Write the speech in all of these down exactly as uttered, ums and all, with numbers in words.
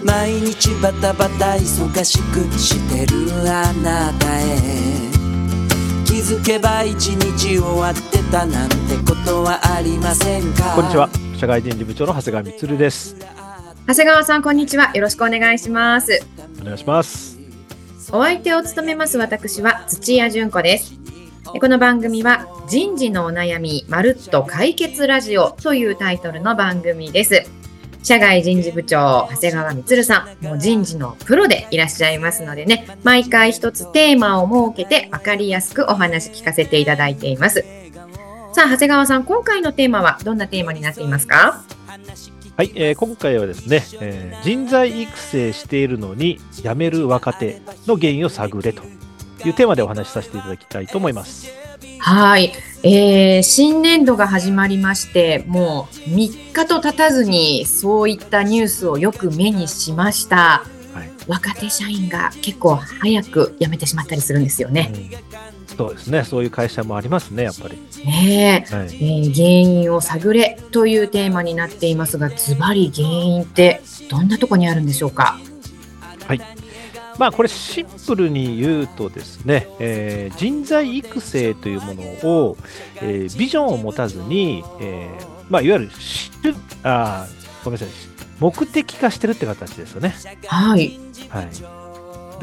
毎日バタバタ忙しくしてるあなたへ、気づけば一日終わってたなんてことはありませんか。 こんにちは、社会人事部長の長谷川充です。 長谷川さん、こんにちは。よろしくお願いします。 お願いします。 お相手を務めます私は土屋純子です。この番組は人事のお悩みまるっと解決ラジオというタイトルの番組です。社外人事部長長谷川充さん、もう人事のプロでいらっしゃいますのでね、毎回一つテーマを設けて分かりやすくお話聞かせていただいています。さあ長谷川さん、今回のテーマはどんなテーマになっていますか？ はい、えー、今回はですね、えー、人材育成しているのに辞める若手の原因を探れというテーマでお話しさせていただきたいと思います。 はい、えー、新年度が始まりまして、もうみっかと経たずにそういったニュースをよく目にしました。はい、若手社員が結構早く辞めてしまったりするんですよね。 うん、そうですね、そういう会社もありますね、やっぱりねえ、はい、えー、原因を探れというテーマになっていますが、ズバリ原因ってどんなところにあるんでしょうか？ はい、まあこれシンプルに言うとですね、えー、人材育成というものを、えー、ビジョンを持たずに、えーまあ、いわゆるあごめんなさい目的化してるって形ですよね。 はい、はい、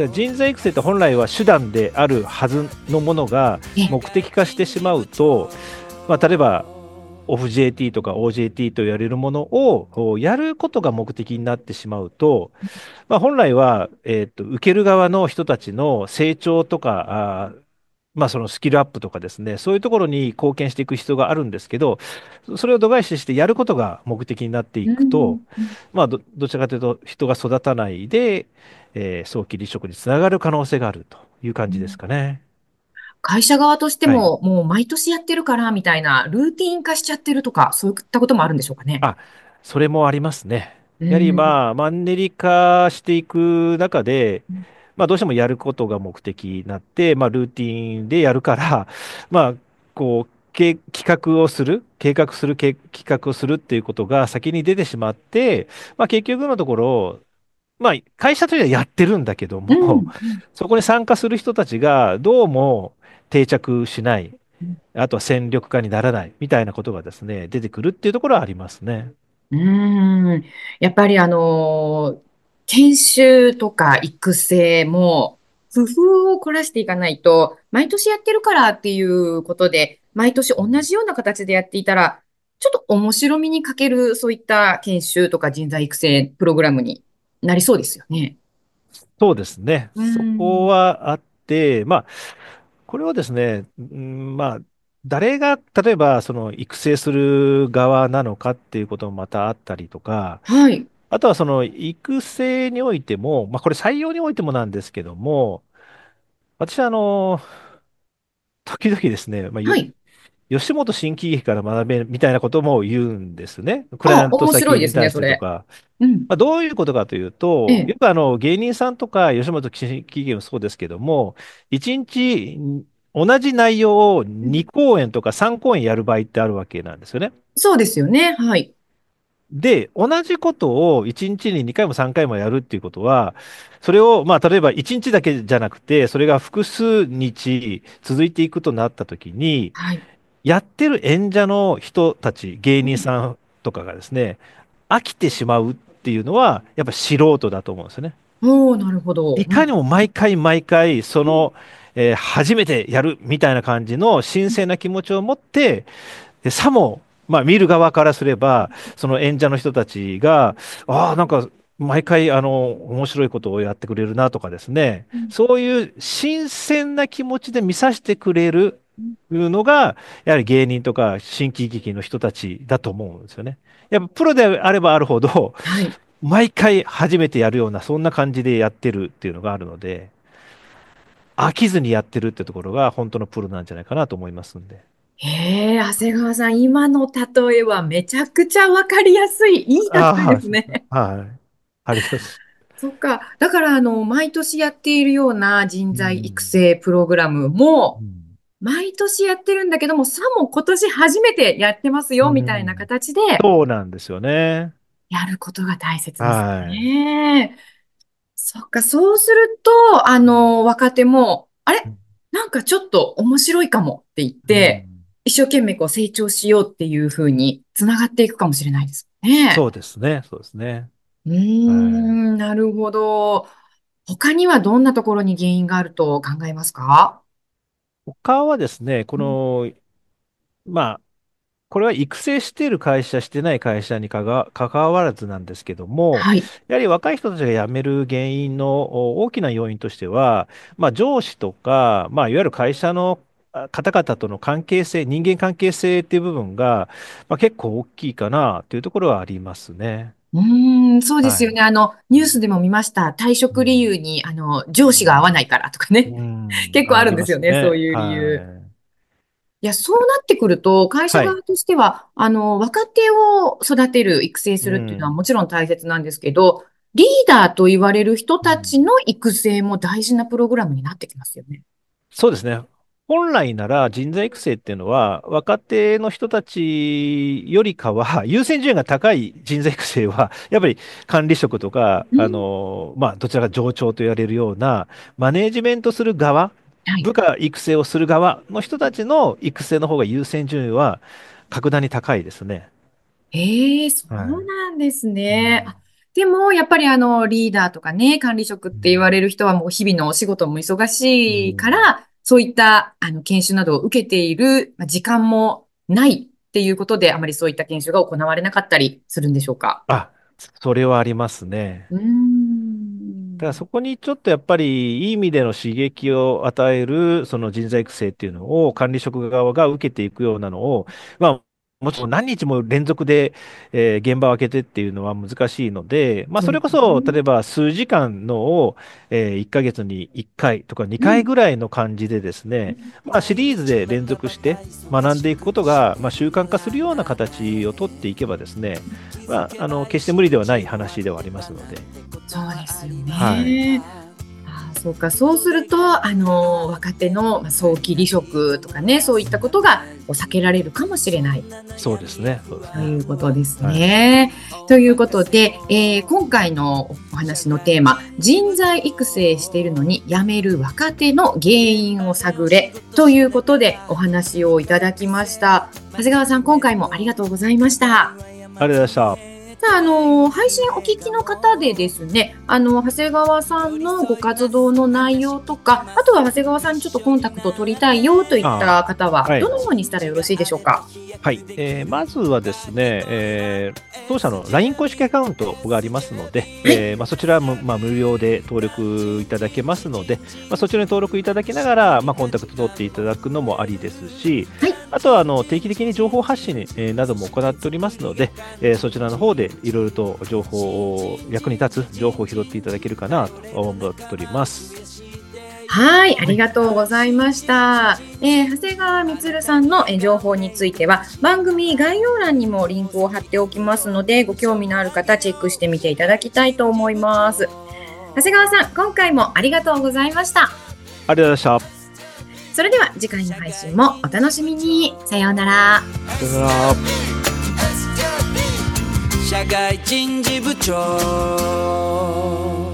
で人材育成って本来は手段であるはずのものが目的化してしまうと、まあ、例えばオフ ジェーティー とか オージェーティー と言われるものをやることが目的になってしまうと、まあ、本来は、えーと、受ける側の人たちの成長とか、あまあ、そのスキルアップとかですね、そういうところに貢献していく必要があるんですけど、それを度外視してやることが目的になっていくと、まあ、ど、どちらかというと人が育たないで、えー、早期離職につながる可能性があるという感じですかね。 会社側としても、はい、もう毎年やってるからみたいなルーティン化しちゃってるとか、そういったこともあるんでしょうかね。 あ、それもありますね。やはりまあマンネリ化していく中で、まあ、どうしてもやることが目的になって、まあ、ルーティンでやるから、まあ、こう企画をする計画する企画をするっていうことが先に出てしまって、まあ、結局のところ、まあ、会社としてはやってるんだけども、うん、そこに参加する人たちがどうも定着しない、あとは戦力化にならないみたいなことがですね、出てくるっていうところはありますね。 うーん、やっぱりあの、研修とか育成も工夫を凝らしていかないと、毎年やってるからっていうことで、毎年同じような形でやっていたら、ちょっと面白みに欠ける、そういった研修とか人材育成プログラムになりそうですよね。 そうですね。そこはあって、まあ、これはですね、うん、まあ、誰が、例えば、その、育成する側なのかっていうこともまたあったりとか、 はい。 あとはその、育成においても、まあ、これ採用においてもなんですけども、私はあの、時々ですね、まあ、 はい。 吉本新喜劇から学べみたいなことも言うんですね。クライアあ、 ント面白いですね、 先に対しそれ。 てとか。 うん。 まあ、どういうことかというと、 ええ。 よくあの芸人さんとか吉本新喜劇もそうですけども、いちにち同じ内容をに公演とかさん公演やる場合ってあるわけなんですよね。 そうですよね。はい。 で、同じことをいちにちににかいもさんかいもやるっていうことは、それを、まあ、例えばいちにちだけじゃなくて、それが複数日続いていくとなったときに、 はい。 やってる演者の人たち、芸人さんとかがですね、飽きてしまうっていうのは、やっぱ素人だと思うんですよね。 おー、なるほど。 いかにも毎回毎回、そうん。 の、えー初めてやるみたいな感じの新鮮な気持ちを持って、でさも、まあ、見る側からすれば、その演者の人たちが、ああ、なんか、毎回、あの、面白いことをやってくれるなとかですね、そういう新鮮な気持ちで見させてくれるのが、やはり芸人とか新喜劇の人たちだと思うんですよね。やっぱプロであればあるほど、 はい。 毎回初めてやるような、そんな感じでやってるっていうのがあるので、飽きずにやってるってところが本当のプロなんじゃないかなと思いますんで。 へえ、長谷川さん、今の例えはめちゃくちゃわかりやすい。いい例えあですね。 あ、はい。ありがとうございます。 そっか。だから、あの、毎年やっているような人う材育ん。 成プログラムも、 うん。 毎年やってるんだけども、さも今年初めてやってますうよ、みたいなん、 形で、 そうなんですよね。 やることが大切ですはい。 ね。そっか、そうすると、あの、若手も、あれなんかちょっと面白いかもって言っうて、 ん、 一生懸命こう成長しようっていうふうにつながっていくかもしれないですね。 そうですね。そうですね。 うーはい。 ん、なるほど。他にはどんなところに原因があると考えますか？ 他はですね、こうん、 の、まあ、これは育成している会社、してない会社にかが関わらずなんですけども、 はい。 やはり若い人たちが辞める原因のお大きな要因としては、まあ、上司とか、まあ、いわゆる会社のあ方々との関係性、人間関係性っていう部分が、まあ、結構大きいかなというところはありますね。 うーん、そうですはい。 よね。あの、ニュースでも見ました。退職理由に、あの、上司が合わないからとかね。 うん、うん結構あありまるんですよね、そうすね。 いう理由。 はい。 いや、そうなってくると、会社はい。 側としては、あの、若手を育てる、育成すうるっていうのはん。 もちろん大切なんですけど、リーダーと言われる人たちうんの育成も大事なプログラムになってきますよね。 そうですね。本来なら人材育成っていうのは、若手の人たちよりかは、優先順位が高い人材育成は、やっぱり管理職とか、あうん、 の、まあ、どちらか上長と言われるような、マネージメントする側、 はい。 部下育成をする側の人たちの育成の方が優先順位は格段に高いですね。 ええ、そうはい。 なんですね。 うんあ、でも、やっぱりあの、リーダーとかね、管理職って言われる人はもう日々のお仕事も忙うしいかんら、そういったあの研修などを受けているまあ時間もないっていうことで、あまりそういった研修が行われなかったりするんでしょうか。 あ、それはありますね。 うーん。 だからそこにちょっとやっぱりいい意味での刺激を与えるその人材育成っていうのを管理職側が受けていくようなのを、まあ、もちろん何日も連続で、えー現場を開けてっていうのは難しいので、まあ、 そうそれですね。 こそ例えば数時間のを、えいっかげつにいっかいとか2 うん。 回ぐらいの感じでですね、まあ、シリーズで連続して学んでいくことが、まあ、習慣化するような形をとっていけばですね、まあ、あの決して無理ではない話ではありますので。 そうですよはい。 ね。ああ、そうか。そうすると、あの、若手のまあ早期離職とかね、そういったことがこう避けられるかもしれない。 そうですね。そうですね。 ということですはい。 ね。ということで、えー今回のお話のテーマ、人材育成しているのに辞める若手の原因を探れということでお話をいただきました。長谷川さん、今回もありがとうございました。 ありがとうございました。 さあ、あの、配信お聞きの方でですね、あの、長谷川さんのご活動の内容とか、あとは長谷川さんにちょっとコンタクトを取りたいよといっあた方は、 はい。 どのようにしたらよろしいでしょうか？ はい。えーまずはですね、えー当社の ライン 公式アカウントがありますので、 はい。 えーまあ、そちらはむ、まあ、無料で登録いただけますので、まあ、そちらに登録いただきながら、まあ、コンタクト取っていただくのもありですし、 はい。 あとはあの定期的に情報発信、えーなども行っておりますので、えーそちらの方でいろいろと情報を、役に立つ情報を拾っていただけるかなと思っております。 はい、あはい。 りがとうございました。えー長谷川充さんのえー情報については番組概要欄にもリンクを貼っておきますので、ご興味のある方チェックしてみていただきたいと思います。長谷川さん、今回もありがとうございました。 ありがとうございました。 それでは次回の配信もお楽しみに。さようなら。 さよなら。 社会人事部長